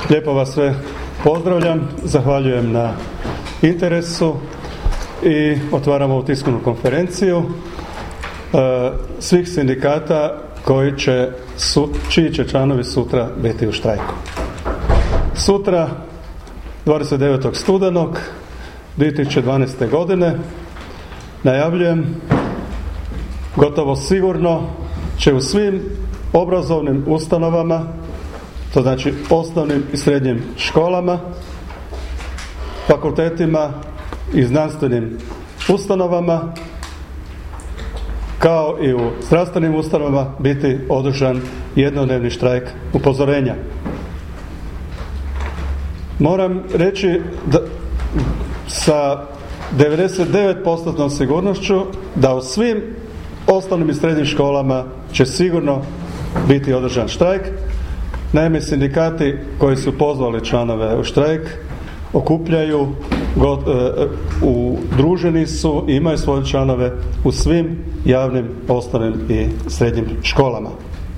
Lijepo vas sve pozdravljam, zahvaljujem na interesu i otvaramo ovu tiskovnu konferenciju svih sindikata čiji će članovi sutra biti u štrajku. Sutra, 29. studenog 2012. godine, najavljujem, gotovo sigurno će u svim obrazovnim ustanovama, to znači osnovnim i srednjim školama, fakultetima i znanstvenim ustanovama, kao i u zdravstvenim ustanovama, biti održan jednodnevni štrajk upozorenja. Moram reći da sa 99% sigurnošću da u svim osnovnim i srednjim školama će sigurno biti održan štrajk. Naime, sindikati koji su pozvali članove u štrajk okupljaju, udruženi su i imaju svoje članove u svim javnim, osnovnim i srednjim školama.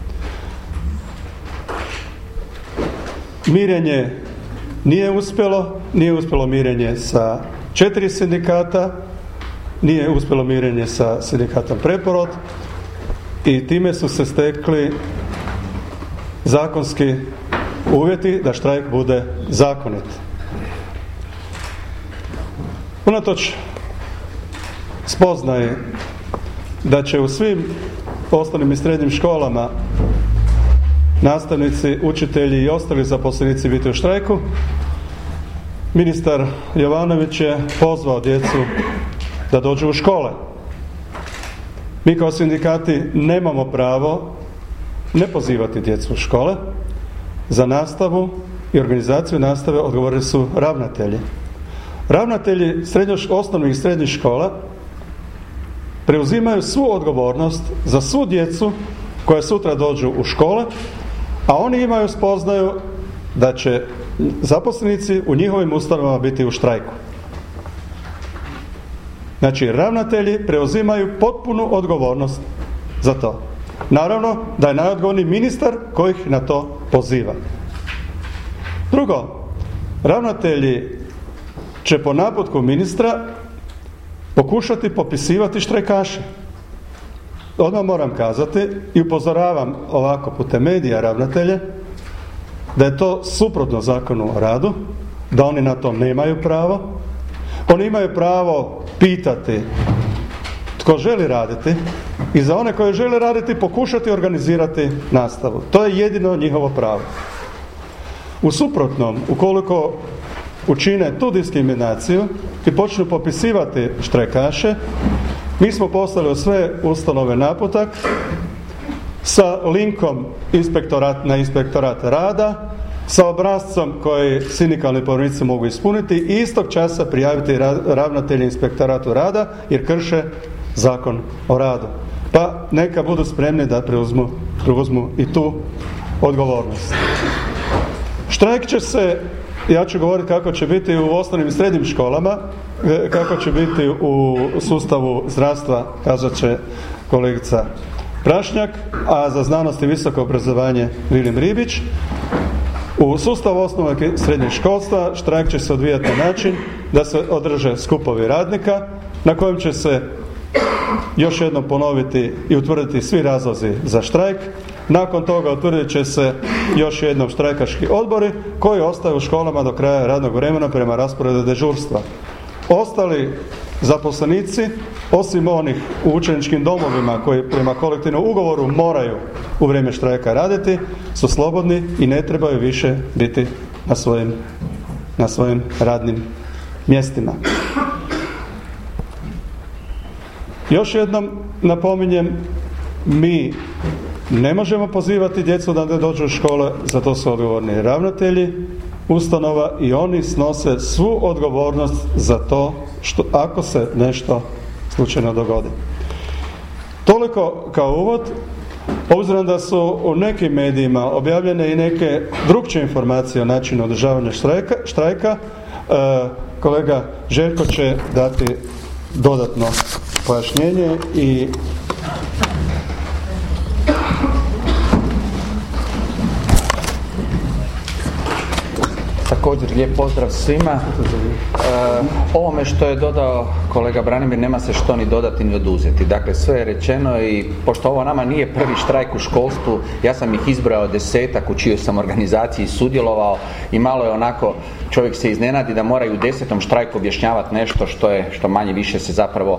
Mirenje nije uspjelo mirenje sa 4 sindikata, nije uspjelo mirenje sa sindikatom Preporod i time su se stekli zakonski uvjeti da štrajk bude zakonit. Unatoč spoznaje da će u svim osnovnim i srednjim školama nastavnici, učitelji i ostali zaposlenici biti u štrajku, ministar Jovanović je pozvao djecu da dođu u škole. Mi kao sindikati nemamo pravo ne pozivati djecu u škole. Za nastavu i organizaciju nastave odgovorili su ravnatelji. Ravnatelji osnovnih i srednjih škola preuzimaju svu odgovornost za svu djecu koja sutra dođu u škole, a oni imaju spoznaju da će zaposlenici u njihovim ustanovama biti u štrajku. Znači, ravnatelji preuzimaju potpunu odgovornost za to. Naravno da je najodgovorniji ministar koji ih na to poziva. Drugo, ravnatelji će po naputku ministra pokušati popisivati štrajkaše. Odmah moram kazati i upozoravam ovako putem medija ravnatelje da je to suprotno Zakonu o radu, da oni na to nemaju pravo. Oni imaju pravo pitati tko želi raditi i za one koji žele raditi pokušati organizirati nastavu. To je jedino njihovo pravo. U suprotnom, ukoliko učine tu diskriminaciju i počnu popisivati štrajkaše, mi smo poslali u sve ustanove naputak sa linkom na inspektorat rada, sa obrascom koji sindikalni povjerenici mogu ispuniti i istog časa prijaviti ravnatelji inspektoratu rada jer krše Zakon o radu. Pa neka budu spremni da preuzmu i tu odgovornost. Štrajk će se, ja ću govoriti kako će biti u osnovnim i srednjim školama, kako će biti u sustavu zdravstva, kazat će kolegica Prašnjak, a za znanost i visoko obrazovanje Vilim Ribić. U sustavu osnovnog i srednjeg školstva štrajk će se odvijati na način da se održe skupovi radnika na kojem će se još jednom ponoviti i utvrditi svi razlozi za štrajk. Nakon toga utvrdit će se još jednom štrajkaški odbori koji ostaju u školama do kraja radnog vremena prema rasporedu dežurstva. Ostali zaposlenici, osim onih u učeničkim domovima koji prema kolektivnom ugovoru moraju u vrijeme štrajka raditi, su slobodni i ne trebaju više biti na svojim radnim mjestima. Još jednom napominjem, mi ne možemo pozivati djecu da ne dođu u škole, za to su odgovorni ravnatelji ustanova i oni snose svu odgovornost za to ako se nešto slučajno dogodi. Toliko kao uvod. Obzirom da su u nekim medijima objavljene i neke drukčije informacije o načinu održavanja štrajka, kolega Željko će dati dodatno pojašnjenje i Također lijep pozdrav svima. Ovome što je dodao kolega Branimir nema se što ni dodati ni oduzeti. Dakle, sve je rečeno i pošto ovo nama nije prvi štrajk u školstvu, ja sam ih izbrojao 10-ak u čijoj sam organizaciji sudjelovao i malo je onako, čovjek se iznenadi da moraju u 10. štrajku objašnjavati nešto što manje više se zapravo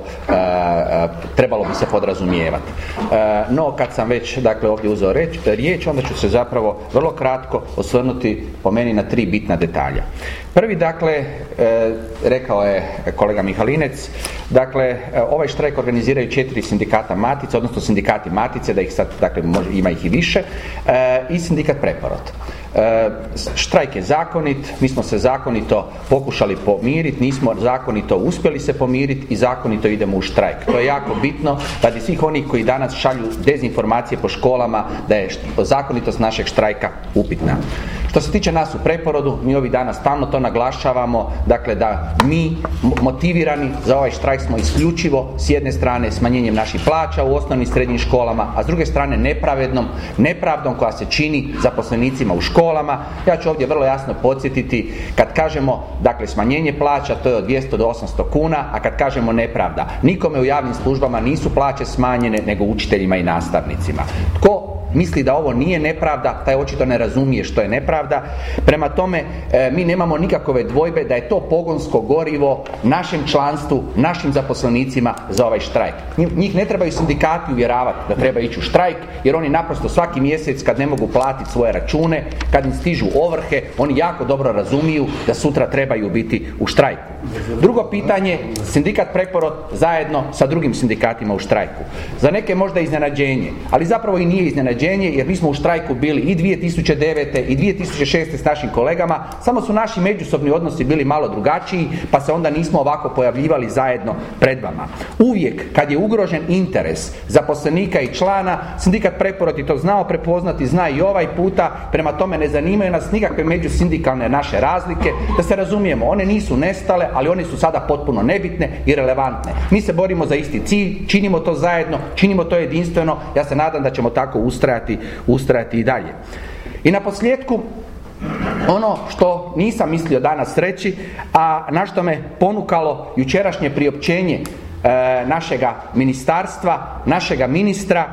trebalo bi se podrazumijevati. No, kad sam već dakle ovdje uzeo riječ, onda ću se zapravo vrlo kratko osvrnuti po meni na 3 bitna detalja. Prvi, dakle, rekao je kolega Mihalinec, dakle, ovaj štrajk organiziraju 4 sindikata Matice, odnosno sindikati Matice, da ih sad, dakle, ima ih i više, i sindikat Preporod. Štrajk je zakonit, mi smo se zakonito pokušali pomiriti, nismo zakonito uspjeli se pomiriti i zakonito idemo u štrajk. To je jako bitno radi svih onih koji danas šalju dezinformacije po školama da je zakonitost našeg štrajka upitna. Što se tiče nas u Preporodu, mi ovih dana stalno to naglašavamo, dakle da mi motivirani za ovaj štrajk smo isključivo s jedne strane smanjenjem naših plaća u osnovnim i srednjim školama, a s druge strane nepravdom koja se čini zaposlenicima u školama. Ja ću ovdje vrlo jasno podsjetiti, kad kažemo dakle smanjenje plaća, to je od 200 do 800 kuna, a kad kažemo nepravda, nikome u javnim službama nisu plaće smanjene, nego učiteljima i nastavnicima. Tko misli da ovo nije nepravda, taj očito ne razumije što je nepravda. Prema tome, mi nemamo nikakve dvojbe da je to pogonsko gorivo našem članstvu, našim zaposlenicima za ovaj štrajk. Njih ne trebaju sindikati uvjeravati da treba ići u štrajk, jer oni naprosto svaki mjesec kad ne mogu platiti svoje račune, kad im stižu ovrhe, oni jako dobro razumiju da sutra trebaju biti u štrajku. Drugo pitanje, sindikat Preporod zajedno sa drugim sindikatima u štrajku. Za neke možda iznenađenje, ali zapravo i nije iznenađenje, jer mi smo u štrajku bili i 2009. i 2006. s našim kolegama, samo su naši međusobni odnosi bili malo drugačiji, pa se onda nismo ovako pojavljivali zajedno pred vama. Uvijek kad je ugrožen interes zaposlenika i člana, sindikat Preporod je to znao prepoznati, zna i ovaj puta, prema tome ne zanimaju nas nikakve međusindikalne naše razlike, da se razumijemo, one nisu nestale, ali one su sada potpuno nebitne i relevantne. Mi se borimo za isti cilj, činimo to zajedno, činimo to jedinstveno, ja se nadam da ćemo tako ustrajati i dalje. I na posljedku, ono što nisam mislio danas reći, a na što me ponukalo jučerašnje priopćenje našega ministarstva, našega ministra,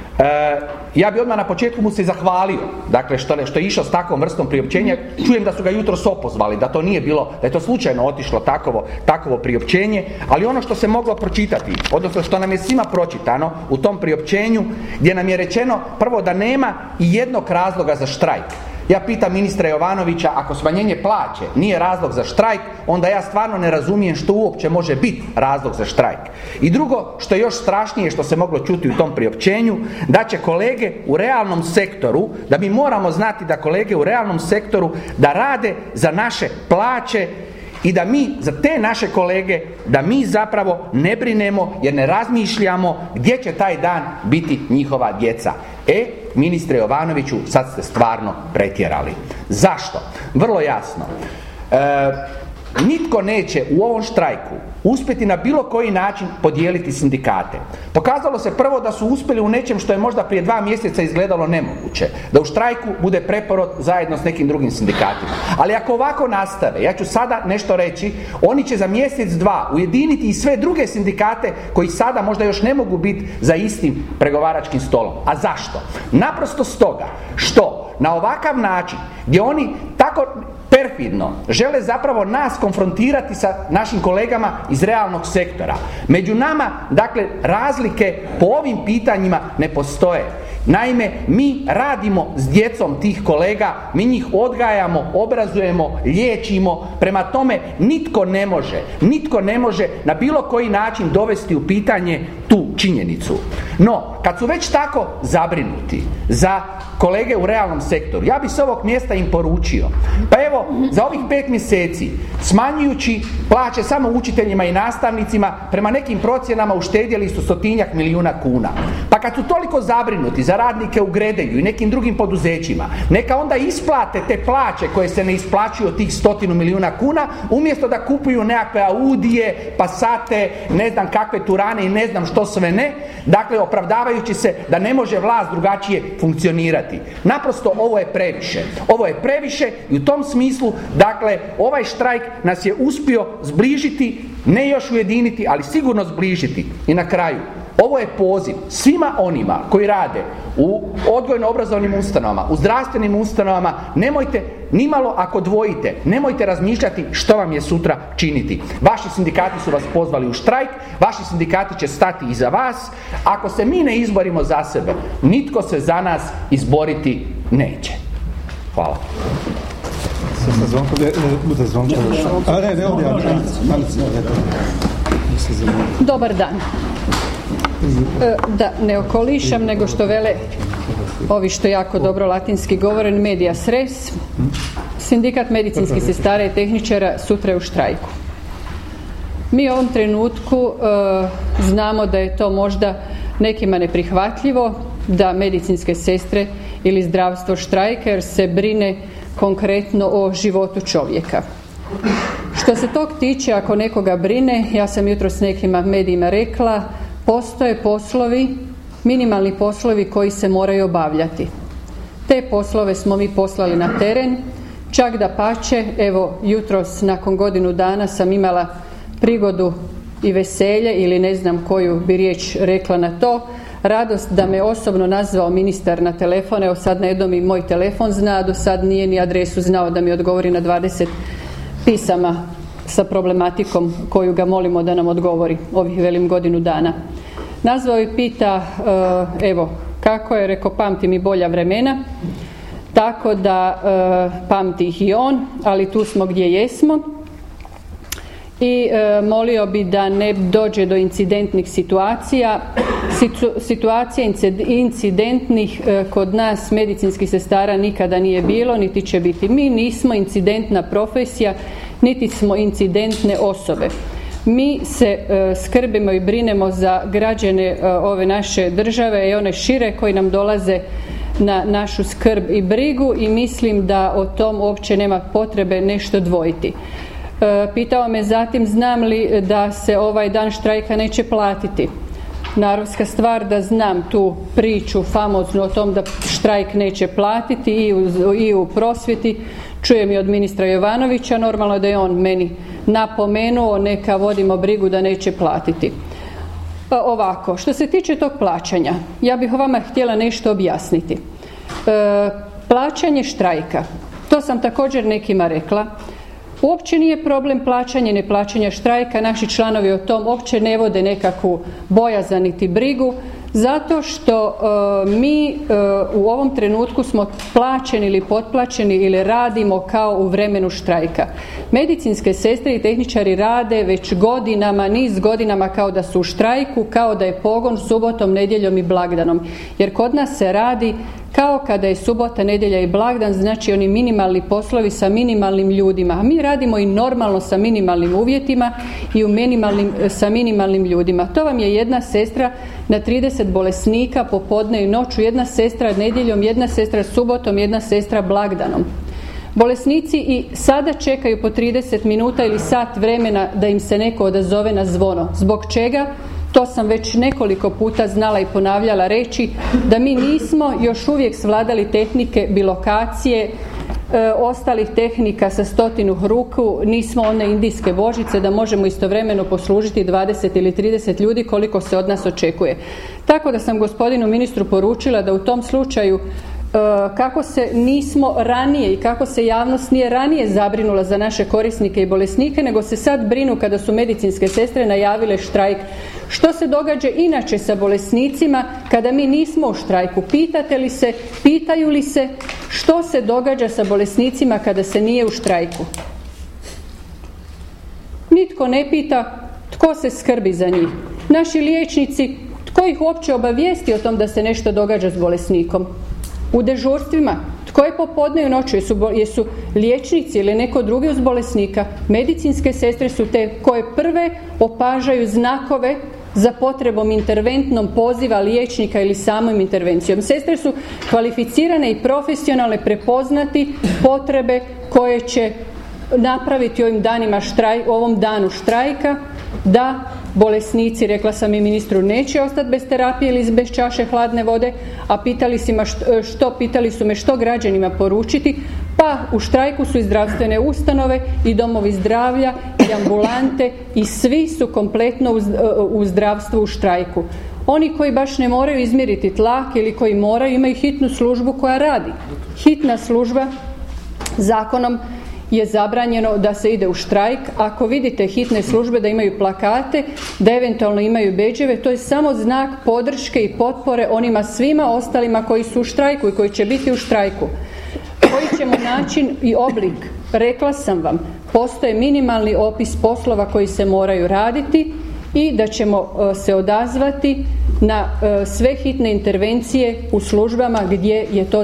ja bi odmah na početku mu se zahvalio, dakle što je išao s takvom vrstom priopćenja. Čujem da su ga jutros opozvali, da to nije bilo, da je to slučajno otišlo takovo priopćenje, ali ono što se moglo pročitati, odnosno što nam je svima pročitano u tom priopćenju, gdje nam je rečeno prvo da nema i jednog razloga za štrajk. Ja pitam ministra Jovanovića, ako smanjenje plaće nije razlog za štrajk, onda ja stvarno ne razumijem što uopće može biti razlog za štrajk. I drugo, što je još strašnije, što se moglo čuti u tom priopćenju, da će kolege u realnom sektoru, da mi moramo znati da kolege u realnom sektoru da rade za naše plaće i da mi, za te naše kolege, da mi zapravo ne brinemo jer ne razmišljamo gdje će taj dan biti njihova djeca. Ministre Jovanoviću, sad ste stvarno pretjerali. Zašto? Vrlo jasno. Nitko neće u ovom štrajku uspjeti na bilo koji način podijeliti sindikate. Pokazalo se prvo da su uspjeli u nečem što je možda prije 2 mjeseca izgledalo nemoguće. Da u štrajku bude Preporod zajedno s nekim drugim sindikatima. Ali ako ovako nastave, ja ću sada nešto reći, oni će za mjesec, 2 ujediniti i sve druge sindikate koji sada možda još ne mogu biti za istim pregovaračkim stolom. A zašto? Naprosto stoga što na ovakav način gdje oni tako perfidno žele zapravo nas konfrontirati sa našim kolegama iz realnog sektora. Među nama, dakle, razlike po ovim pitanjima ne postoje. Naime, mi radimo s djecom tih kolega, mi njih odgajamo, obrazujemo, liječimo, prema tome nitko ne može na bilo koji način dovesti u pitanje tu činjenicu. No, kad su već tako zabrinuti za kolege u realnom sektoru, ja bi s ovog mjesta im poručio, pa evo, za ovih 5 mjeseci, smanjujući plaće samo učiteljima i nastavnicima, prema nekim procjenama uštedjeli su 100-tinjak milijuna kuna. Pa Pa kad su toliko zabrinuti za radnike u Gredelju i nekim drugim poduzećima, neka onda isplate te plaće koje se ne isplaćuju od tih 100 milijuna kuna, umjesto da kupuju nekakve Audije, Passate, ne znam kakve Turane i ne znam što sve ne, dakle opravdavajući se da ne može vlast drugačije funkcionirati. Naprosto ovo je previše. Ovo je previše i u tom smislu, dakle, ovaj štrajk nas je uspio zbližiti, ne još ujediniti, ali sigurno zbližiti. I na kraju, ovo je poziv svima onima koji rade u odgojno-obrazovnim ustanovama, u zdravstvenim ustanovama, nemojte nimalo, ako dvojite, nemojte razmišljati što vam je sutra činiti. Vaši sindikati su vas pozvali u štrajk, vaši sindikati će stati iza vas. Ako se mi ne izborimo za sebe, nitko se za nas izboriti neće. Hvala. Dobar dan. Da ne okolišam, nego što vele ovi što jako dobro latinski govore, medias res. Sindikat medicinskih sestara i tehničara sutra je u štrajku. Mi u ovom trenutku znamo da je to možda nekima neprihvatljivo, da medicinske sestre ili zdravstvo štrajka, jer se brine konkretno o životu čovjeka. Što se tog tiče, ako nekoga brine, ja sam jutros s nekim medijima rekla, postoje poslovi, minimalni poslovi koji se moraju obavljati. Te poslove smo mi poslali na teren, čak da pače, evo jutros nakon godinu dana sam imala prigodu i veselje, ili ne znam koju bi riječ rekla na to, radost da me osobno nazvao ministar na telefon. Evo sad na jednom i moj telefon zna, do sad nije ni adresu znao da mi odgovori na 20 pisama sa problematikom koju ga molimo da nam odgovori ovih velim godinu dana. Nazvao i pita, evo, kako je, rekao, pamti mi bolja vremena, tako da pamti ih i on, ali tu smo gdje jesmo. I molio bi da ne dođe do incidentnih situacija. Situacija incidentnih kod nas medicinskih sestara nikada nije bilo, niti će biti. Mi nismo incidentna profesija, niti smo incidentne osobe. Mi se skrbimo i brinemo za građane ove naše države i one šire koji nam dolaze na našu skrb i brigu, i mislim da o tom uopće nema potrebe nešto dvojiti. Pitao me zatim znam li da se ovaj dan štrajka neće platiti. Naravska stvar da znam tu priču famoznu o tom da štrajk neće platiti i u prosvjeti. Čujem i od ministra Jovanovića, normalno da je on meni napomenuo neka vodimo brigu da neće platiti. Ovako, što se tiče tog plaćanja, ja bih vama htjela nešto objasniti. Plaćanje štrajka, to sam također nekima rekla, uopće nije problem plaćanja i neplaćanja štrajka, naši članovi o tom uopće ne vode nekakvu bojazan niti brigu, zato što mi u ovom trenutku smo plaćeni ili potplaćeni ili radimo kao u vremenu štrajka. Medicinske sestre i tehničari rade već godinama, niz godinama kao da su u štrajku, kao da je pogon subotom, nedjeljom i blagdanom. Jer kod nas se radi kao kada je subota, nedjelja i blagdan, znači oni minimalni poslovi sa minimalnim ljudima. A mi radimo i normalno sa minimalnim uvjetima i sa minimalnim ljudima. To vam je jedna sestra na 30 bolesnika popodne i noću, jedna sestra nedjeljom, jedna sestra subotom, jedna sestra blagdanom. Bolesnici i sada čekaju po 30 minuta ili sat vremena da im se neko odazove na zvono. Zbog čega? To sam već nekoliko puta znala i ponavljala reći, da mi nismo još uvijek svladali tehnike bilokacije, ostalih tehnika sa 100 ruku, nismo one indijske božice da možemo istovremeno poslužiti 20 ili 30 ljudi koliko se od nas očekuje. Tako da sam gospodinu ministru poručila da u tom slučaju kako se nismo ranije i kako se javnost nije ranije zabrinula za naše korisnike i bolesnike, nego se sad brinu kada su medicinske sestre najavile štrajk. Što se događa inače sa bolesnicima kada mi nismo u štrajku? Pitaju li se što se događa sa bolesnicima kada se nije u štrajku? Nitko ne pita tko se skrbi za njih. Naši liječnici, tko ih uopće obavijesti o tom da se nešto događa s bolesnikom? U dežurstvima, tko je popodne i noću, jesu liječnici ili neko drugi uz bolesnika? Medicinske sestre su te koje prve opažaju znakove za potrebom interventnom poziva liječnika ili samom intervencijom. Sestre su kvalificirane i profesionalne prepoznati potrebe koje će napraviti ovom danu štrajka, da bolesnici, rekla sam i ministru, neće ostati bez terapije ili bez čaše hladne vode, a pitali su me što građanima poručiti, pa u štrajku su i zdravstvene ustanove i domovi zdravlja i ambulante i svi su kompletno u zdravstvu u štrajku. Oni koji baš ne moraju izmjeriti tlak ili koji moraju, imaju hitnu službu koja radi. Hitna služba zakonom je zabranjeno da se ide u štrajk. Ako vidite hitne službe da imaju plakate, da eventualno imaju bedževe, to je samo znak podrške i potpore onima svima ostalima koji su u štrajku i koji će biti u štrajku. Koji ćemo način i oblik, rekla sam vam, postoje minimalni opis poslova koji se moraju raditi i da ćemo se odazvati na sve hitne intervencije u službama gdje je to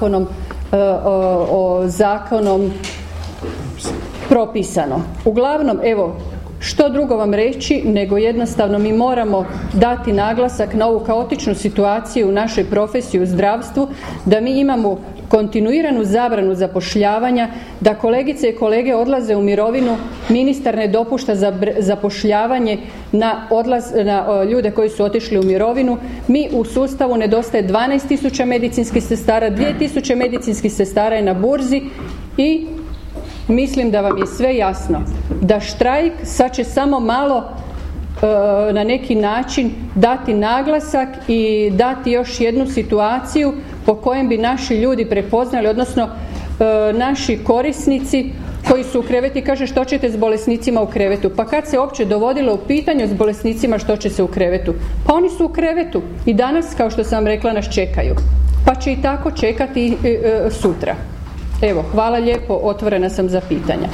zakonom propisano. Uglavnom, evo, što drugo vam reći nego jednostavno mi moramo dati naglasak na ovu kaotičnu situaciju u našoj profesiji u zdravstvu, da mi imamo kontinuiranu zabranu zapošljavanja, da kolegice i kolege odlaze u mirovinu, ministar ne dopušta zapošljavanje na ljude koji su otišli u mirovinu. Mi u sustavu nedostaje 12.000 medicinskih sestara, 2.000 medicinskih sestara je na burzi i mislim da vam je sve jasno da štrajk sad će samo malo na neki način dati naglasak i dati još jednu situaciju po kojem bi naši ljudi prepoznali, odnosno naši korisnici koji su u kreveti, kaže što ćete s bolesnicima u krevetu. Pa kad se uopće dovodilo u pitanje s bolesnicima što će se u krevetu? Pa oni su u krevetu i danas, kao što sam rekla, nas čekaju. Pa će i tako čekati sutra. Evo, hvala lijepo, otvorena sam za pitanja.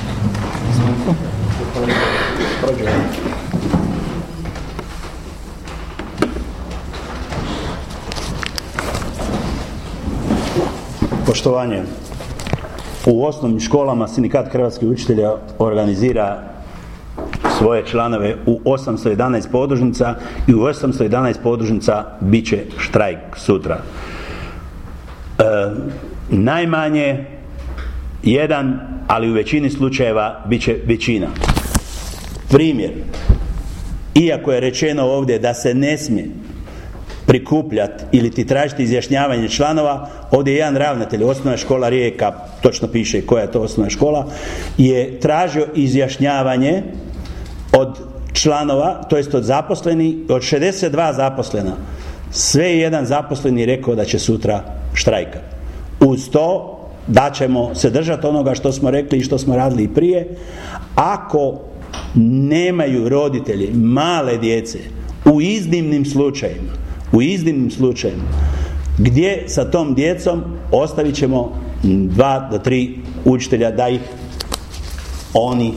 Poštovanje. U osnovnim školama Sindikat hrvatskih učitelja organizira svoje članove u 811 podružnica i u 811 podružnica bit će štrajk sutra. Najmanje jedan, ali u većini slučajeva bit će većina. Primjer, iako je rečeno ovdje da se ne smije prikupljati ili ti tražiti izjašnjavanje članova, ovdje je jedan ravnatelj, osnovna škola Rijeka, točno piše koja je to osnovna škola, je tražio izjašnjavanje od članova, to jest od zaposlenih, od 62 zaposlena. Sve je jedan zaposleni rekao da će sutra štrajkati. Uz to da ćemo se držati onoga što smo rekli i što smo radili i prije. Ako nemaju roditelji male djece u iznimnim slučajevima gdje sa tom djecom ostavit ćemo 2 do 3 učitelja da ih oni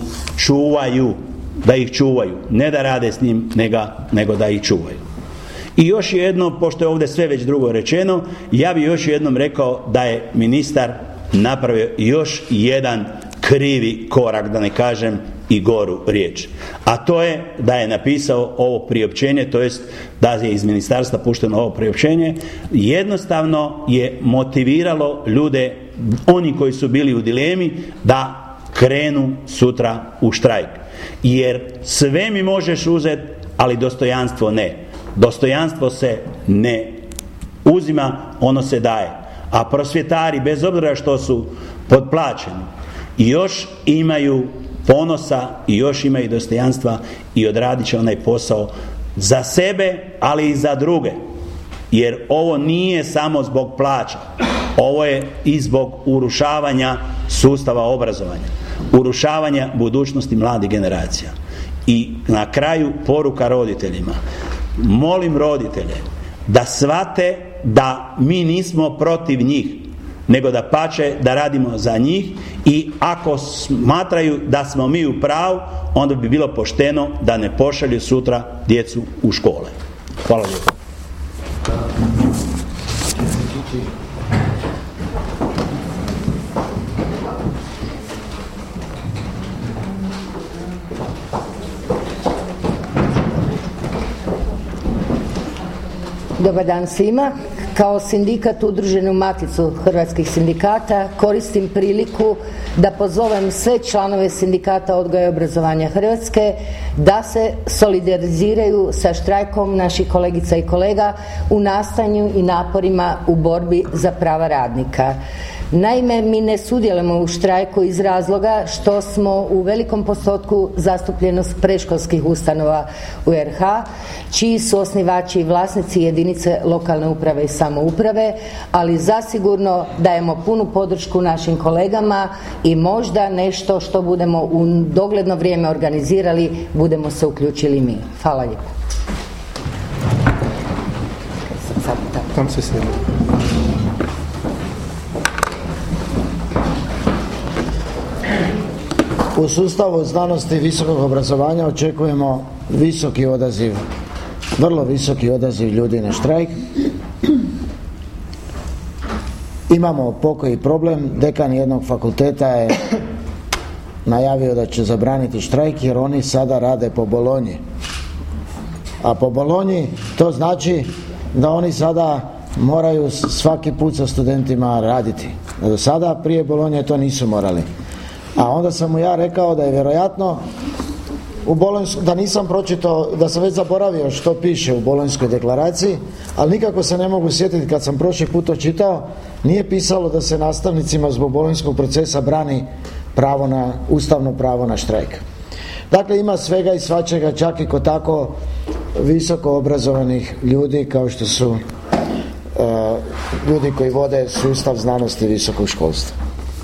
čuvaju, ne da rade s njim, nego da ih čuvaju. I još jedno, pošto je ovdje sve već drugo rečeno, ja bih još jednom rekao da je ministar napravio još jedan krivi korak, da ne kažem i goru riječ. A to je da je napisao ovo priopćenje, to jest da je iz ministarstva pušteno ovo priopćenje, jednostavno je motiviralo ljude, oni koji su bili u dilemi, da krenu sutra u štrajk. Jer sve mi možeš uzeti, ali dostojanstvo ne. Dostojanstvo se ne uzima, ono se daje. A prosvjetari, bez obzira što su potplaćeni, još imaju ponosa i još imaju dostojanstva i odradit će onaj posao za sebe, ali i za druge. Jer ovo nije samo zbog plaća, ovo je i zbog urušavanja sustava obrazovanja, urušavanja budućnosti mladih generacija. I na kraju poruka roditeljima. Molim roditelje da shvate da mi nismo protiv njih, nego da pače da radimo za njih, i ako smatraju da smo mi u pravu, onda bi bilo pošteno da ne pošalju sutra djecu u škole. Hvala lijepo. Dobar dan svima. Kao sindikat udružen u Maticu hrvatskih sindikata koristim priliku da pozovem sve članove Sindikata odgoja i obrazovanja Hrvatske da se solidariziraju sa štrajkom naših kolegica i kolega u nastojanju i naporima u borbi za prava radnika. Naime, mi ne sudjelujemo u štrajku iz razloga što smo u velikom postotku zastupljenost predškolskih ustanova u RH, čiji su osnivači i vlasnici jedinice lokalne uprave i samouprave, ali zasigurno dajemo punu podršku našim kolegama i možda nešto što budemo u dogledno vrijeme organizirali, budemo se uključili mi. Hvala lijepo. U sustavu znanosti i visokog obrazovanja očekujemo visoki odaziv, vrlo visoki odaziv ljudi na štrajk. Imamo pokoji problem, dekan jednog fakulteta je najavio da će zabraniti štrajk jer oni sada rade po Bolonji. A po Bolonji to znači da oni sada moraju svaki put sa studentima raditi. Do sada prije Bolonje to nisu morali. A onda sam mu ja rekao da je vjerojatno u da nisam pročitao, da sam već zaboravio što piše u Bolonjskoj deklaraciji, ali nikako se ne mogu sjetiti kad sam prošli put to čitao, nije pisalo da se nastavnicima zbog bolonjskog procesa brani ustavno pravo na štrajk. Dakle, ima svega i svačega, čak i kod tako visoko obrazovanih ljudi kao što su ljudi koji vode sustav znanosti i visokog školstva.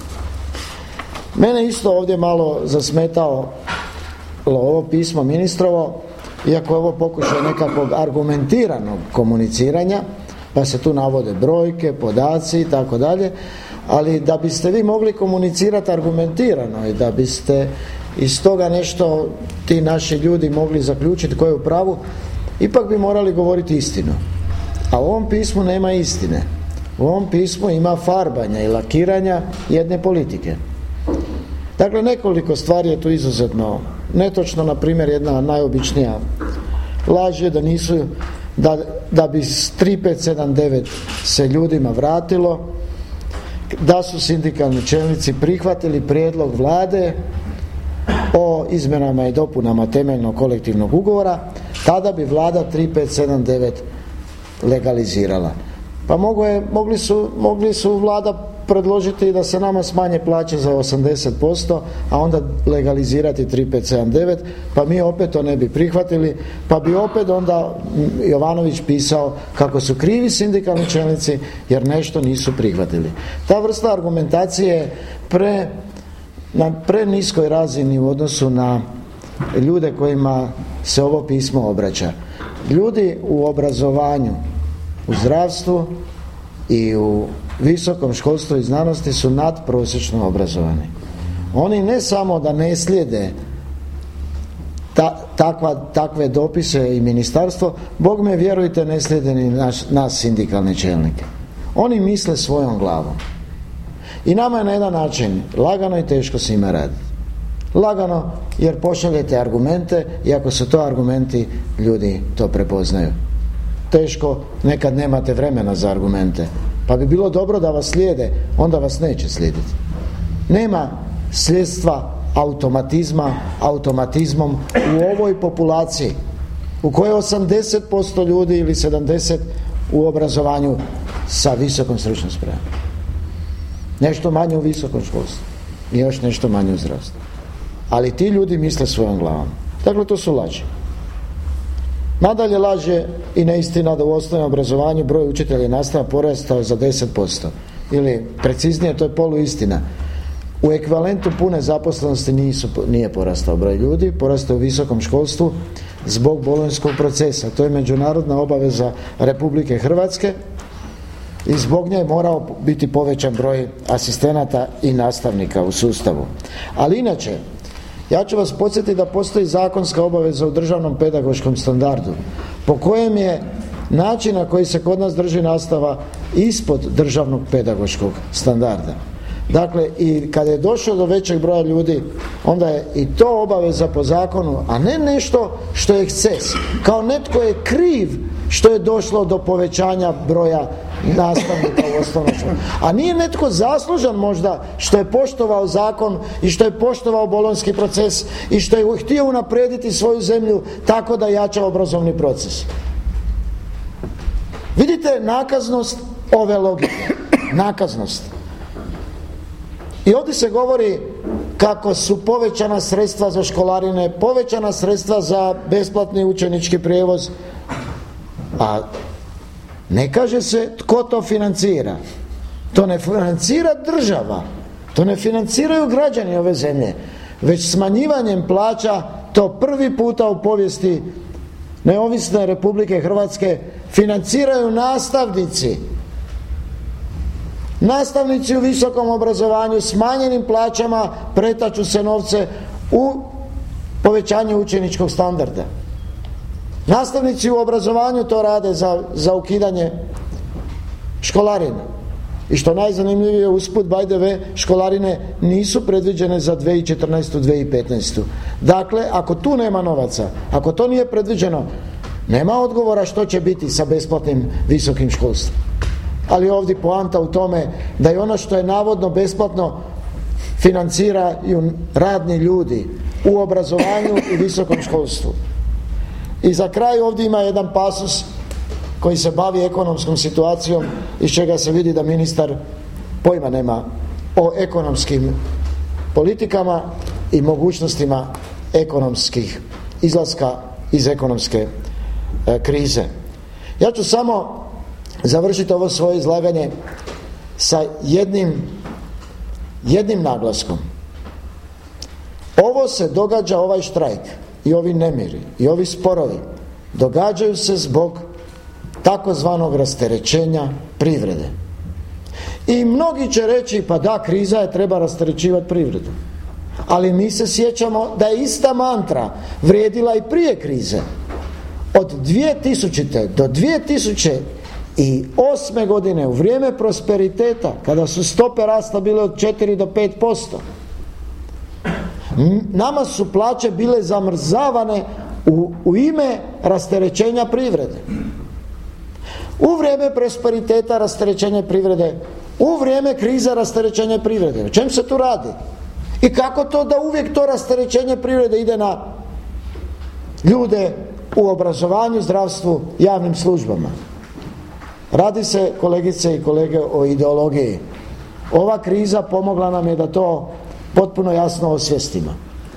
Mene isto ovdje malo zasmetalo ovo pismo ministrovo, iako je ovo pokušaj nekakvog argumentiranog komuniciranja, pa se tu navode brojke, podaci i tako dalje, ali da biste vi mogli komunicirati argumentirano i da biste iz toga nešto ti naši ljudi mogli zaključiti ko je u pravu, ipak bi morali govoriti istinu. A u ovom pismu nema istine. U ovom pismu ima farbanja i lakiranja jedne politike. Dakle, nekoliko stvari je tu izuzetno netočno. Na primjer, jedna najobičnija laž je da bi 3579 se ljudima vratilo, da su sindikalni čelnici prihvatili prijedlog Vlade o izmjenama i dopunama temeljnog kolektivnog ugovora, tada bi Vlada 3579 legalizirala. Pa mogli su Vlada predložiti da se nama smanje plaće za 80%, a onda legalizirati 3579, pa mi opet to ne bi prihvatili, pa bi opet onda Jovanović pisao kako su krivi sindikalni čelnici jer nešto nisu prihvatili. Ta vrsta argumentacije je na preniskoj razini u odnosu na ljude kojima se ovo pismo obraća. Ljudi u obrazovanju, u zdravstvu i u visokom školstvu i znanosti su nadprosječno obrazovani. Oni ne samo da ne slijede takve dopise i ministarstvo, Bog me vjerujte ne slijede ni nas sindikalne čelnike. Oni misle svojom glavom. I nama je na jedan način lagano i teško s njima raditi. Lagano jer pošaljete argumente i ako su to argumenti, ljudi to prepoznaju. Teško, nekad nemate vremena za argumente. Pa bi bilo dobro da vas slijede, onda vas neće slijediti. Nema sljedstva automatizmom u ovoj populaciji u kojoj 80% ljudi ili 70% u obrazovanju sa visokom stručnom spremom. Nešto manje u visokom školstvu i još nešto manje u zdravstvu. Ali ti ljudi misle svojom glavom. Dakle, to su laži. Nadalje laže i neistina da u osnovnom obrazovanju broj učitelja i nastava porastao za 10%. Ili preciznije, to je poluistina. U ekvivalentu pune zaposlenosti nije porastao broj ljudi, porastao u visokom školstvu zbog bolonjskog procesa. To je međunarodna obaveza Republike Hrvatske i zbog nje je morao biti povećan broj asistenata i nastavnika u sustavu. Ali inače, ja ću vas podsjetiti da postoji zakonska obaveza u državnom pedagoškom standardu po kojem je način na koji se kod nas drži nastava ispod državnog pedagoškog standarda. Dakle, i kada je došlo do većeg broja ljudi, onda je i to obaveza po zakonu, a ne nešto što je eksces. Kao netko je kriv što je došlo do povećanja broja nastavnika u osnovnoj školi. A nije netko zaslužan možda što je poštovao zakon i što je poštovao bolonjski proces i što je htio unaprijediti svoju zemlju tako da jača obrazovni proces. Vidite nakaznost ove logike. Nakaznost. I ovdje se govori kako su povećana sredstva za školarine, povećana sredstva za besplatni učenički prijevoz, a ne kaže se tko to financira. To ne financira država, to ne financiraju građani ove zemlje, već smanjivanjem plaća to prvi puta u povijesti neovisne Republike Hrvatske financiraju nastavnici. Nastavnici u visokom obrazovanju smanjenim plaćama pretaču se novce u povećanje učeničkog standarda. Nastavnici u obrazovanju to rade za ukidanje školarina. I što najzanimljivije, usput, by the way, školarine nisu predviđene za 2014. 2015. Dakle, ako tu nema novaca, ako to nije predviđeno, nema odgovora što će biti sa besplatnim visokim školstvom. Ali ovdje poanta u tome da je ono što je navodno besplatno financiraju radni ljudi u obrazovanju i visokom školstvu. I za kraj ovdje ima jedan pasus koji se bavi ekonomskom situacijom, iz čega se vidi da ministar pojma nema o ekonomskim politikama i mogućnostima ekonomskih izlaska iz ekonomske krize. Ja ću samo završiti ovo svoje izlaganje sa jednim naglaskom. Ovo se događa, ovaj štrajk i ovi nemiri i ovi sporovi događaju se zbog takozvanog rasterećenja privrede. I mnogi će reći, pa da, kriza je, treba rasterećivati privredu. Ali mi se sjećamo da je ista mantra vrijedila i prije krize. Od 2000. do 2008. godine, u vrijeme prosperiteta, kada su stope rasta bile od 4 do 5%, nama su plaće bile zamrzavane u ime rasterećenja privrede. U vrijeme prosperiteta rasterećenje privrede, u vrijeme kriza rasterećenje privrede. O čem se tu radi? I kako to da uvijek to rasterećenje privrede ide na ljude u obrazovanju, zdravstvu, javnim službama? Radi se, kolegice i kolege, o ideologiji. Ova kriza pomogla nam je da to potpuno jasno osvijestimo.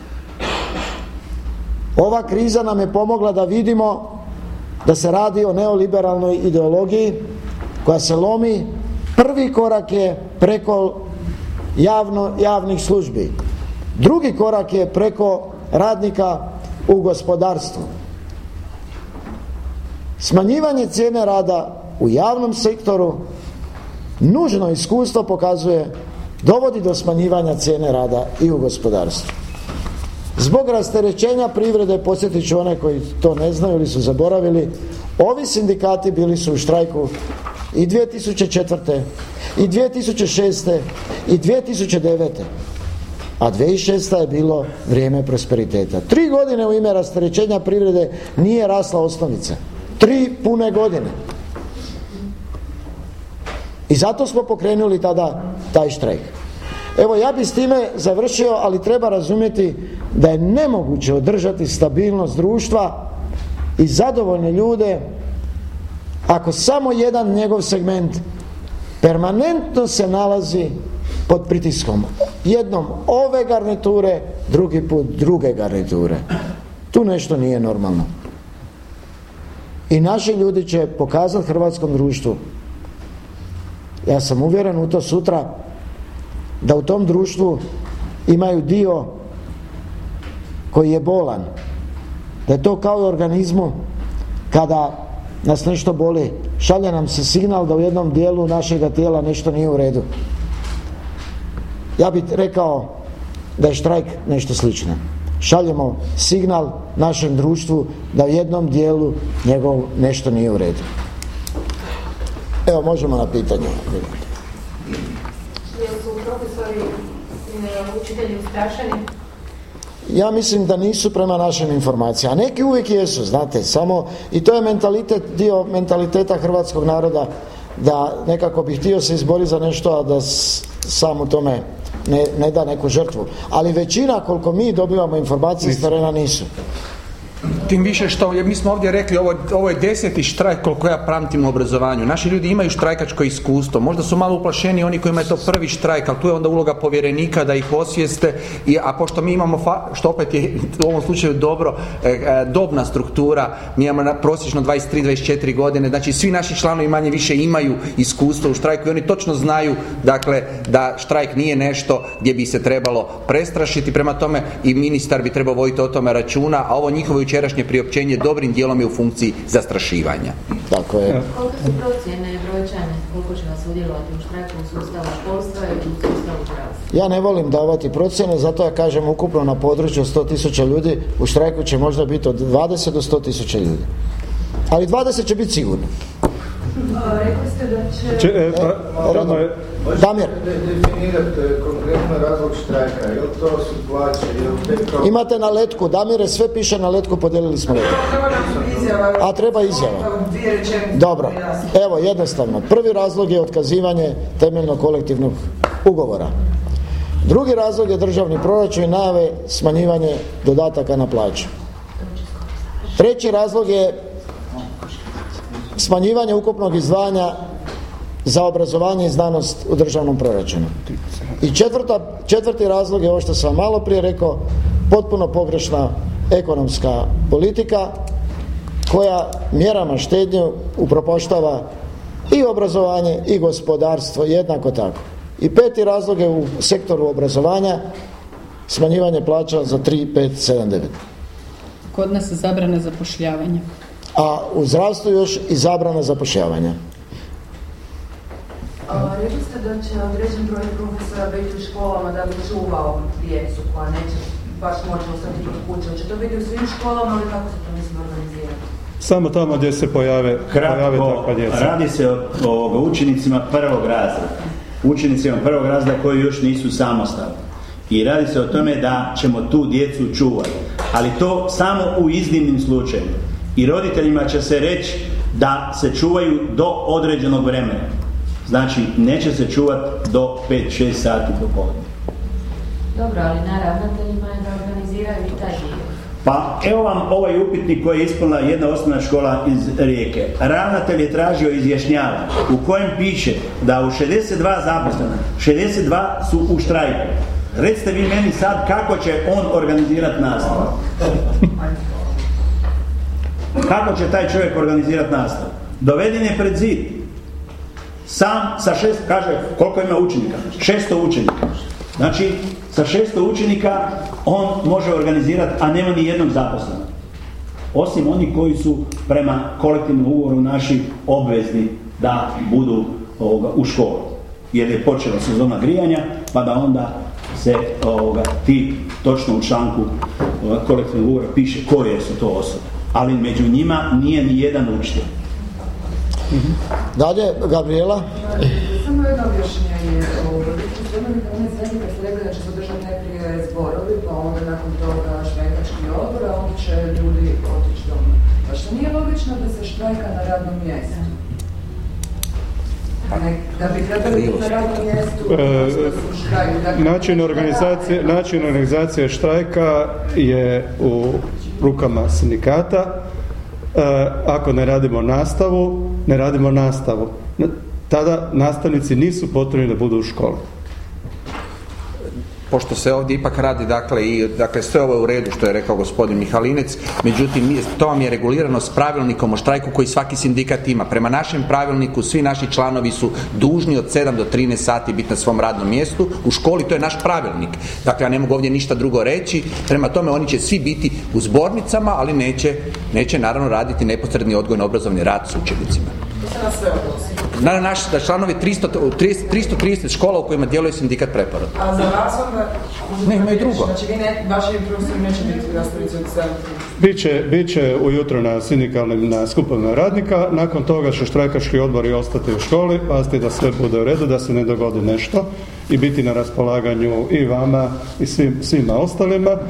Ova kriza nam je pomogla da vidimo da se radi o neoliberalnoj ideologiji koja se lomi. Prvi korak je preko javnih službi. Drugi korak je preko radnika u gospodarstvu. Smanjivanje cijene rada u javnom sektoru, nužno iskustvo pokazuje, dovodi do smanjivanja cijene rada i u gospodarstvu. Zbog rasterećenja privrede, podsjetit ću one koji to ne znaju ili su zaboravili, ovi sindikati bili su u štrajku i 2004. i 2006. i 2009. A 2006. je bilo vrijeme prosperiteta. 3 godine u ime rasterećenja privrede nije rasla osnovica. 3 pune godine. I zato smo pokrenuli tada taj štrajk. Evo, ja bih s time završio, ali treba razumjeti da je nemoguće održati stabilnost društva i zadovoljne ljude ako samo jedan njegov segment permanentno se nalazi pod pritiskom. Jednom ove garniture, drugi put druge garniture. Tu nešto nije normalno. I naši ljudi će pokazati hrvatskom društvu, ja sam uvjeren u to sutra, da u tom društvu imaju dio koji je bolan. Da je to kao u organizmu kada nas nešto boli, šalje nam se signal da u jednom dijelu našega tijela nešto nije u redu. Ja bih rekao da je štrajk nešto slično. Šaljemo signal našem društvu da u jednom dijelu njegov nešto nije u redu. Evo, možemo na pitanje. Jel su profesori, učitelji ustrašeni? Ja mislim da nisu prema našim informacijama, a neki uvijek jesu, znate, samo, i to je dio mentaliteta hrvatskog naroda, da nekako bi htio se izboriti za nešto, a da sam u tome ne da neku žrtvu. Ali većina, koliko mi dobivamo informacije iz terena, nisu. Tim više što mi smo ovdje rekli, ovo je 10. štrajk koliko ja pamtim u obrazovanju. Naši ljudi imaju štrajkačko iskustvo. Možda su malo uplašeni oni kojima je to prvi štrajk, ali tu je onda uloga povjerenika da ih osvijeste. A pošto mi imamo, što opet je u ovom slučaju dobro, dobna struktura, mi imamo prosječno 23-24 godine, znači svi naši članovi manje više imaju iskustvo u štrajku i oni točno znaju, dakle, da štrajk nije nešto gdje bi se trebalo prestrašiti. Prema tome i ministar bi trebao voditi o tome računa, a ovo njihovo jučerašnje priopćenje dobrim dijelom je u funkciji zastrašivanja. Tako je. Koliko su procjene brojčane, koliko će vas udjelovati u štrajku u sustavu školstva i u sustavu zdravstva? Ja ne volim davati procjene, zato ja kažem ukupno na području 100.000 ljudi, u štrajku će možda biti od 20 do 100.000 ljudi. Ali 20 će biti sigurno. Rekli ste da će... Damir. Definirate konkretno razlog štrajka, je li to su plaće, je li... Imate na letku, Damire, sve piše na letku, podijelili smo letku. A treba izjava. Dobro, evo jednostavno. Prvi razlog je otkazivanje temeljnog kolektivnog ugovora. Drugi razlog je državni proračun i najave smanjivanje dodataka na plaću. Treći razlog je smanjivanje ukupnog izdvajanja za obrazovanje i znanost u državnom proračunu. I četvrti razlog je ovo što sam malo prije rekao, potpuno pogrešna ekonomska politika koja mjerama štednje upropaštava i obrazovanje i gospodarstvo jednako tako. I peti razlog je u sektoru obrazovanja smanjivanje plaća za 3, 5, 7, 9. Kod nas je zabrana zapošljavanja. A u zdravstvu još i zabrana zapošljavanja. Rekli ste da će određen broj profesora biti u školama da bi čuvao djecu koja neće baš moći ostati kod kuće. Će to biti u svim školama, ali kako se to misli organizirati? Samo tamo gdje se pojave takva djeca. Radi se o učenicima prvog razreda. Učenicima prvog razreda koji još nisu samostalni. I radi se o tome da ćemo tu djecu čuvati. Ali to samo u iznimnim slučajevima. I roditeljima će se reći da se čuvaju do određenog vremena. Znači, neće se čuvati do 5-6 sati popodne. Dobro, ali na ravnateljima je da organiziraju i taj dio. Pa evo vam ovaj upitnik koji je ispunila jedna osnovna škola iz Rijeke. Ravnatelj je tražio izjašnjavanje u kojem piše da u 62 zaposlena, 62 su u štrajku. Recite vi meni sad kako će on organizirati nastavu. Kako će taj čovjek organizirati nastavu? Doveden je pred zid. Sam sa 6, kaže koliko ima učenika? 600 učenika. Znači, sa 600 učenika on može organizirati, a nema ni jednog zaposlenog. Osim oni koji su prema kolektivnom ugovoru naši obvezni da budu u školi. Jer je počela sezona grijanja, pa da onda se ti točno u članku kolektivnog ugovora piše koje su to osobe. Ali među njima nije ni jedan učitelj. Dalje, Gabriela. Samo jedno objašnjenje. One zemlje kad ste rekli da će se održati najprije zborovi, pa onda nakon toga štrajkački odbor, a onda će ljudi otići doma. Pa što nije logično da se štrajka na radnom mjestu? Da bi trebali biti na radnom mjestu, način organizacije štrajka je u rukama sindikata. Ako ne radimo nastavu, tada nastavnici nisu potrebni da budu u školi. Pošto se ovdje ipak radi, dakle sve ovo je u redu što je rekao gospodin Mihalinec, međutim to vam je regulirano s pravilnikom o štrajku koji svaki sindikat ima. Prema našem pravilniku svi naši članovi su dužni od 7 do 13 sati biti na svom radnom mjestu. U školi to je naš pravilnik. Dakle, ja ne mogu ovdje ništa drugo reći. Prema tome oni će svi biti u zbornicama, ali neće naravno raditi neposredni odgojno-obrazovni rad s učenicima. Na naši članovi 330 škola u kojima djeluje sindikat Preporod. A za vas onda? Ne, ima i drugo. Znači vaši profesori neće biti nastavnici od 7? Biće ujutro na sindikalnim na skupovima radnika, nakon toga će štrajkački odbori ostati u školi, paziti da sve bude u redu, da se ne dogodi nešto i biti na raspolaganju i vama i svima ostalima.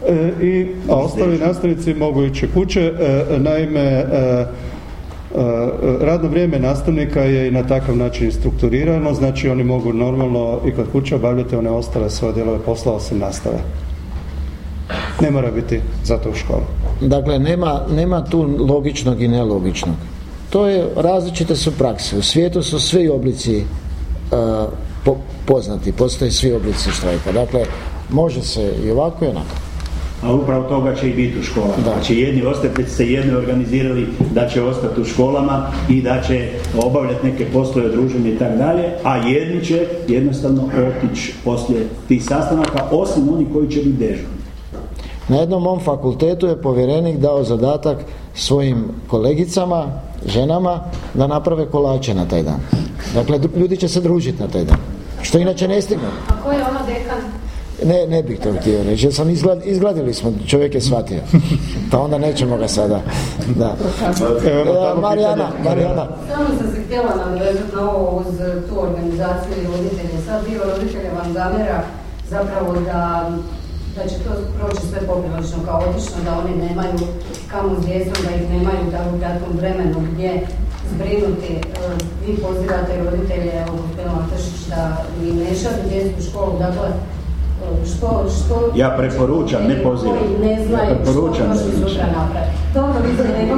a ostali nastavnici mogu ići kuće. Naime, radno vrijeme nastavnika je i na takav način strukturirano, znači oni mogu normalno i kod kuće obavljati one ostale svoje dijelove posla osim nastave. Ne mora biti zato u školi. Dakle, nema tu logičnog i nelogičnog. To je, različite su prakse. U svijetu su svi oblici poznati, postoje svi oblici štrajka. Dakle, može se i ovako i onako. A upravo toga će i biti u školama. Da će jedni ostati, već se jedni organizirali da će ostati u školama i da će obavljati neke poslove, druženje i tako dalje, a jedni će jednostavno otići poslije tih sastanaka, osim oni koji će biti dežurni. Na jednom mom fakultetu je povjerenik dao zadatak svojim kolegicama, ženama, da naprave kolače na taj dan. Dakle, ljudi će se družiti na taj dan, što inače ne stignu. A ko je ono dekan? Ne bih to htio reći, jer izgladili smo, čovjek je shvatio. Pa onda nećemo ga sada. Da. Marijana. Samo sam se htjela nadovezati na ovo uz tu organizaciju i roditelje. Sad dio roditelja vam zamjera zapravo da će to proći sve poprilično kaotično, da oni nemaju kamo s djecom, da ih nemaju u tako kratkom vremenu gdje zbrinuti. Vi pozivate roditelje, da im ne šalju djecu u školu, dakle, što ja preporučam, ne pozivam. Ne znaju što će sutra napraviti. Dobro, vi ste nekog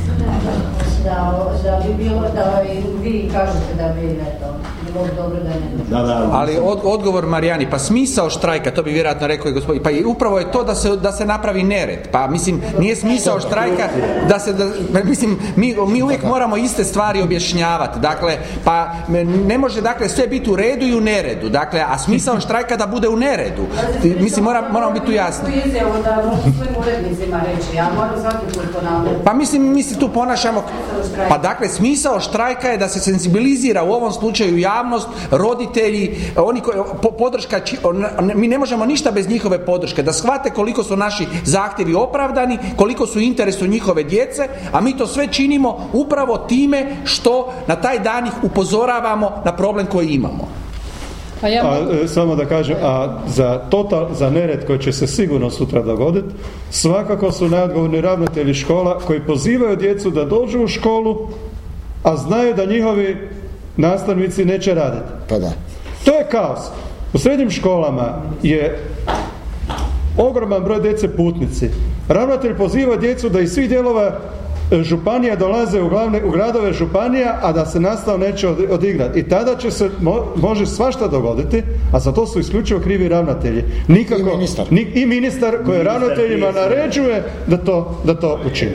da bi bilo, da vi kažete da bi bilo dobro da ne. Ali odgovor Marijani, pa smisao štrajka, to bi vjerojatno rekao i gospodin, pa upravo je to da se napravi nered. Pa mislim, nije smisao štrajka mislim, mi uvijek moramo iste stvari objašnjavati. Dakle, pa ne može dakle sve biti u redu i u neredu. Dakle, a smisao štrajka da bude u neredu. Mislim, moramo biti tu jasni. Da mogu svojim urednicima reći, ja moram svaki put ponavljati. Pa mislim, mi se tu ponašamo. Pa dakle, smisao štrajka je da se senzibilizira u ovom slučaju javnost, roditelji, oni koji podrška, mi ne možemo ništa bez njihove podrške, da shvate koliko su naši zahtjevi opravdani, koliko su u interesu njihove djece, a mi to sve činimo upravo time što na taj dan ih upozoravamo na problem koji imamo. Samo da kažem, za nered koji će se sigurno sutra dogoditi, svakako su najodgovorni ravnatelji škola koji pozivaju djecu da dođu u školu, a znaju da njihovi nastavnici neće raditi. Pa da. To je kaos. U srednjim školama je ogroman broj djece putnici. Ravnatelj poziva djecu da iz svih dijelova županija dolaze u gradove županija, a da se nastava neće odigrati. I tada će se može svašta dogoditi, a za to su isključivo krivi ravnatelji. Nikako, i ministar koji ravnateljima naređuje da to učine.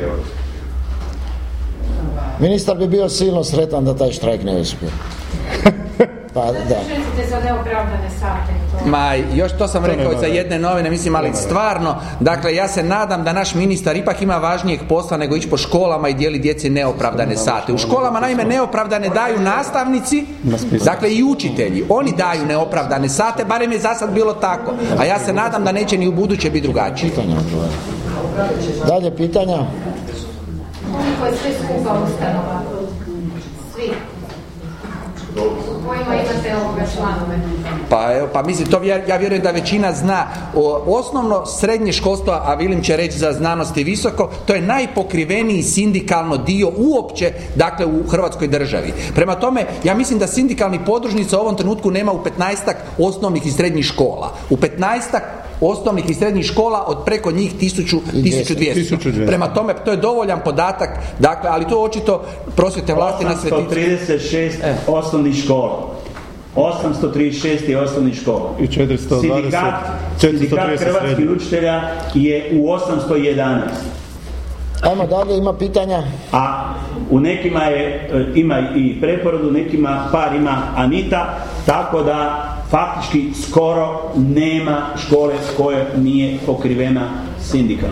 Ministar bi bio silno sretan da taj štrajk ne uspije. Pa da. Za neopravdane sate. Ma, još to sam rekao za jedne novine, mislim, ali stvarno, dakle, ja se nadam da naš ministar ipak ima važnijeg posla nego ići po školama i dijeli djeci neopravdane sate. U školama, naime, neopravdane daju nastavnici, dakle i učitelji. Oni daju neopravdane sate, barem je za sad bilo tako. A ja se nadam da neće ni u buduće biti drugačije. Dalje pitanja? Koliko je sve skupa ustanova? Svi. Kojima imate ovoga članove? Pa mislim, to ja vjerujem da većina zna. Osnovno srednje školstvo, a Vilim će reći za znanost i visoko, to je najpokriveniji sindikalno dio uopće, dakle, u Hrvatskoj državi. Prema tome, ja mislim da sindikalni podružnica u ovom trenutku nema u 15-ak osnovnih i srednjih škola. U 15-ak osnovnih i srednjih škola od preko njih 1200. Prema tome, to je dovoljan podatak, dakle, ali to očito prosvjetne vlasti na Svetici. 836 osnovnih škola. 836 je osnovnih škola. I 420. Sindikat hrvatskih učitelja je u 811. Ajmo dalje, ima pitanja. A u nekima ima i preporodu, nekima par ima Anita, tako da faktički skoro nema škole koja nije pokrivena sindikalno.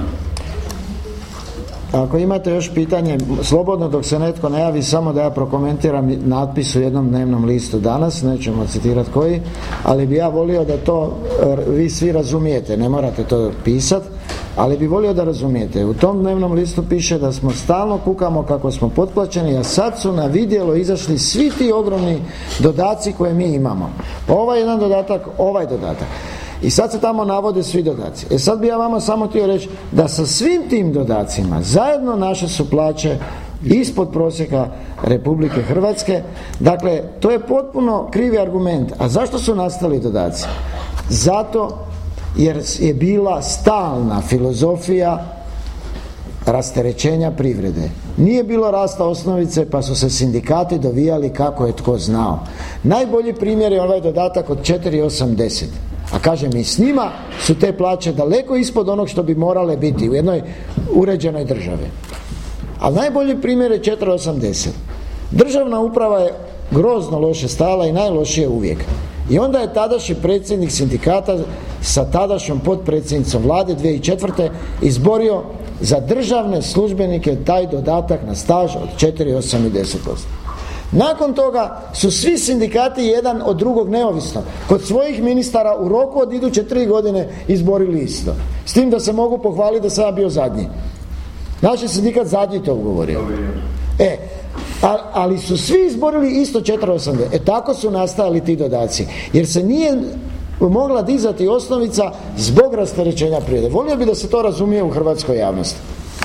Ako imate još pitanje, slobodno dok se netko ne javi, samo da ja prokomentiram natpis u jednom dnevnom listu danas, nećemo citirati koji, ali bi ja volio da to vi svi razumijete, ne morate to pisati, ali bi volio da razumijete. U tom dnevnom listu piše da smo stalno kukamo kako smo potplaćeni, a sad su na vidjelo izašli svi ti ogromni dodaci koje mi imamo. Ovaj jedan dodatak, ovaj dodatak. I sad se tamo navode svi dodaci. Sad bi ja vama samo htio reći da sa svim tim dodacima zajedno naše su plaće ispod prosjeka Republike Hrvatske. Dakle, to je potpuno krivi argument. A zašto su nastali dodaci? Zato jer je bila stalna filozofija rasterećenja privrede. Nije bilo rasta osnovice, pa su se sindikati dovijali kako je tko znao. Najbolji primjer je ovaj dodatak od 4,80. A kažem, i s njima su te plaće daleko ispod onog što bi morale biti u jednoj uređenoj državi. A najbolji primjer je 4,80. Državna uprava je grozno loše stala i najlošije uvijek. I onda je tadašnji predsjednik sindikata sa tadašnjom potpredsjednicom vlade 2004. izborio za državne službenike taj dodatak na staž od 4, 8 i 10%. Nakon toga su svi sindikati jedan od drugog neovisno kod svojih ministara u roku od iduće 3 godine izborili isto. S tim da se mogu pohvaliti da sam ja bio zadnji. Naš je sindikat zadnji to ugovorio. Ali su svi izborili isto 4,80. Tako su nastajali ti dodaci. Jer se nije mogla dizati osnovica zbog rasterećenja privrede. Volio bi da se to razumije u hrvatskoj javnosti.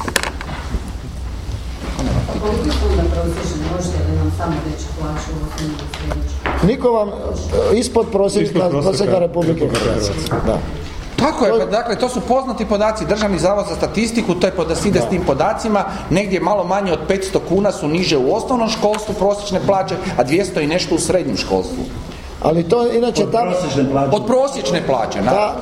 Niko vam ispod prosjeka Republike Hrvatske. Da. Tako je, dakle to su poznati podaci. Državni zavod za statistiku, to je ide s tim podacima, negdje malo manje od 500 kuna su niže u osnovnom školstvu prosječne plaće, a 200 i nešto u srednjem školstvu. Ali to inače od prosječne plaće.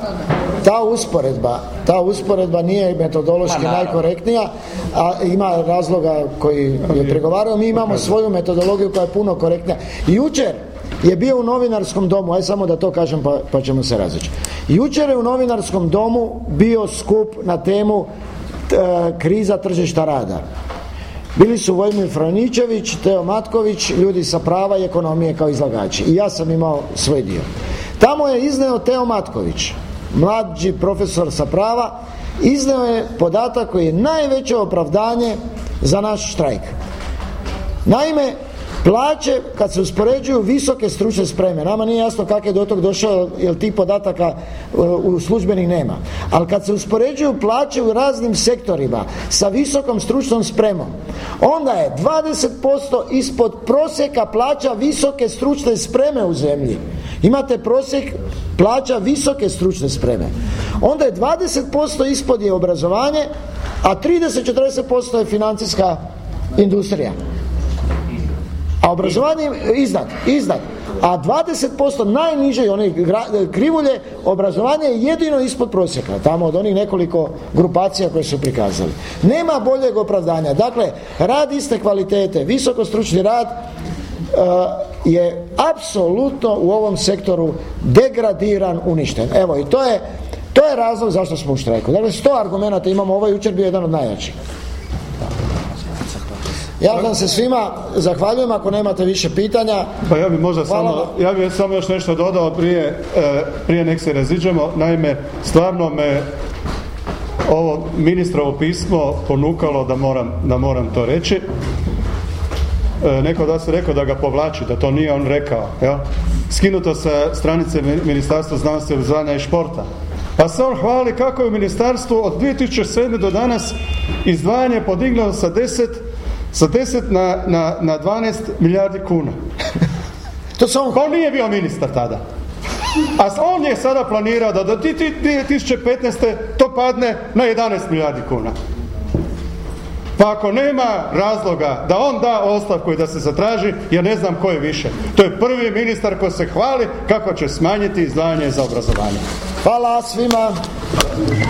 Ta usporedba nije metodološki najkorektnija, a ima razloga koji je pregovarao. Mi imamo svoju metodologiju koja je puno korektnija. Jučer je bio u novinarskom domu, aj samo da to kažem pa ćemo se razići. Jučer je u novinarskom domu bio skup na temu kriza tržišta rada. Bili su Vojmir Franičević, Teo Matković, ljudi sa prava i ekonomije kao izlagači. I ja sam imao svoj dio. Tamo je izneo Teo Matković, mlađi profesor sa prava, izneo je podatak koji je najveće opravdanje za naš štrajk. Naime, plaće kad se uspoređuju visoke stručne spreme, nama nije jasno kako je do tog došao jer tih podataka u službenih nema, ali kad se uspoređuju plaće u raznim sektorima sa visokom stručnom spremom, onda je 20% ispod prosjeka plaća visoke stručne spreme u zemlji. Imate prosjek plaća visoke stručne spreme, onda je 20% ispod je obrazovanje, a 30-40% je financijska industrija. A obrazovanje iznad. A 20% najniže one krivulje, obrazovanje je jedino ispod prosjeka, tamo od onih nekoliko grupacija koje su prikazali. Nema boljeg opravdanja. Dakle, rad iste kvalitete, visokostručni rad je apsolutno u ovom sektoru degradiran, uništen. Evo, i to je razlog zašto smo u štrajku. Dakle, 100 argumenata imamo, ovaj jučer bio jedan od najjačih. Ja vam se svima zahvaljujem, ako nemate više pitanja. Pa ja bih samo još nešto dodao prije nek se raziđemo. Naime, stvarno me ovo ministrovo pismo ponukalo da moram to reći. Neko da se rekao da ga povlači, da to nije on rekao. Jel? Skinuto sa stranice Ministarstva znanosti, obrazovanja i športa. Pa se on hvali kako je u ministarstvu od 2007. do danas izdvajanje podignuo sa 10 na 12 milijardi kuna. On nije bio ministar tada. A on je sada planirao da do 2015. to padne na 11 milijardi kuna. Pa ako nema razloga da on da ostavku i da se zatraži, ja ne znam ko je više. To je prvi ministar koji se hvali kako će smanjiti izdvajanje za obrazovanje. Hvala svima.